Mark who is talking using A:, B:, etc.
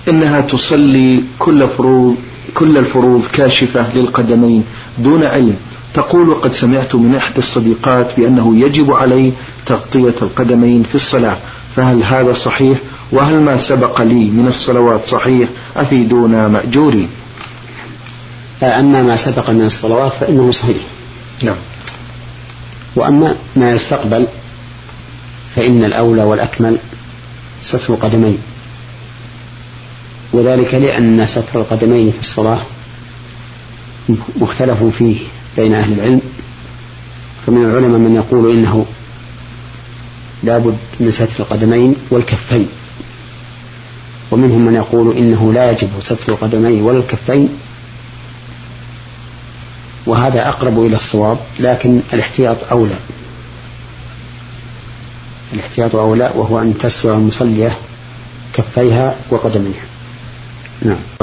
A: إنها تصلي كل الفروض كاشفة للقدمين دون علم، تقول قد سمعت من إحدى الصديقات بأنه يجب علي تغطية القدمين في الصلاة، فهل هذا صحيح؟ وهل ما سبق لي من الصلوات صحيح؟ أفيدونا مأجورين.
B: أما ما سبق من الصلوات فإنه صحيح.
A: نعم.
B: وأما ما يستقبل فإن الأولى والأكمل ستر القدمين، وذلك لأن ستر القدمين في الصلاة مختلف فيه بين أهل العلم، فمن العلماء من يقول إنه لا بد من ستر القدمين والكفين، ومنهم من يقول إنه لا يجب ستر القدمين ولا الكفين، وهذا أقرب إلى الصواب، لكن الاحتياط أولى، وهو أن تستر المصلية كفيها وقدميها. نعم.